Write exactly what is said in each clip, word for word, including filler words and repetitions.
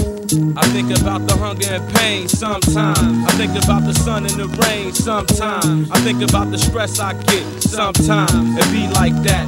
I think about the hunger and pain sometimes. I think about the sun and the rain sometimes. I think about the stress I get sometimes. It be like that.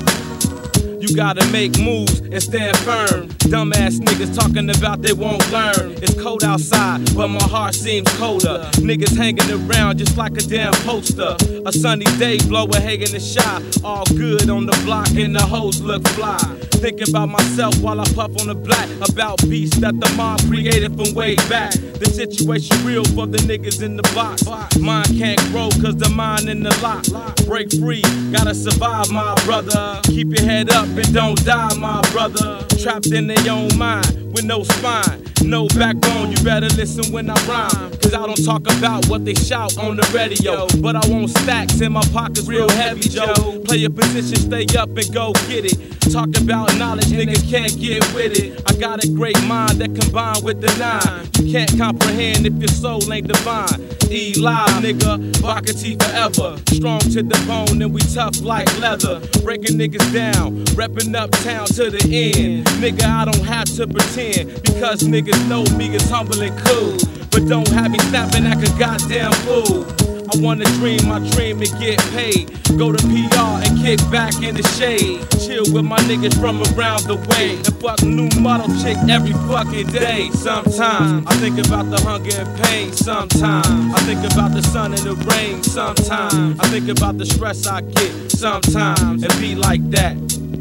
You gotta make moves and stand firm. Dumbass niggas talking about they won't learn. It's cold outside, but my heart seems colder. Niggas hanging around just like a damn poster. A sunny day, blower hanging the shot. All good on the block and the hoes look fly. Thinking about myself while I puff on the black. About beasts that the mob created from way back. The situation real for the niggas in the box. Mine can't grow cause the mind in the lock. Break free, gotta survive my brother. Keep your head up and don't die my brother. Trapped in their own mind with no spine, no backbone. You better listen when I rhyme, cause I don't talk about what they shout on the radio. But I want stacks in my pockets real heavy, Joe. Play your position, stay up and go get it. Talk about knowledge, niggas can't get with it. I got a great mind that combined with the nine. You can't comprehend if your soul ain't divine. E live, nigga, Bakati forever. Strong to the bone and we tough like leather. Breaking niggas down, reppin' uptown to the end. Nigga, I don't have to pretend, because niggas know me is humble and cool. But don't have me snapping like a goddamn fool. I wanna dream my dream and get paid. Go to P R and kick back in the shade. Chill with my niggas from around the way. And fuck new model chick every fucking day. Sometimes I think about the hunger and pain. Sometimes I think about the sun and the rain. Sometimes I think about the stress I get. Sometimes it be like that.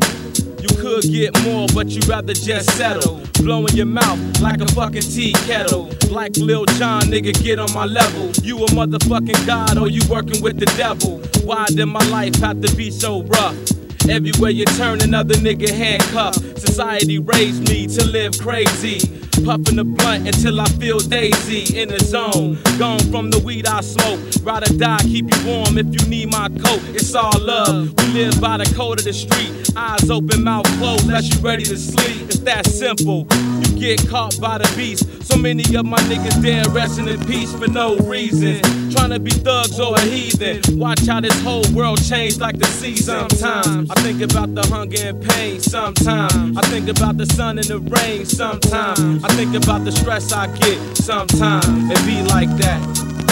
You could get more, but you rather just settle. Blowing your mouth like a fucking tea kettle. Like Lil Jon, nigga, get on my level. You a motherfucking god or you working with the devil? Why did my life have to be so rough? Everywhere you turn, another nigga handcuffed. Society raised me to live crazy. Puffin' the blunt until I feel daisy in the zone. Gone from the weed I smoke. Ride or die, keep you warm if you need my coat. It's all love. We live by the code of the street. Eyes open, mouth closed, unless you ready to sleep. It's that simple. You get caught by the beast. So many of my niggas dead resting in peace for no reason. Trying to be thugs or a heathen. Watch how this whole world change like the sea. Sometimes I think about the hunger and pain. Sometimes I think about the sun and the rain. Sometimes I think about the stress I get. Sometimes it be like that.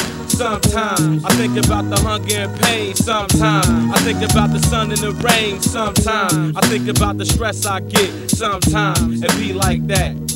Sometimes I think about the hunger and pain. Sometimes I think about the sun and the rain. Sometimes I think about the stress I get. Sometimes it be like that.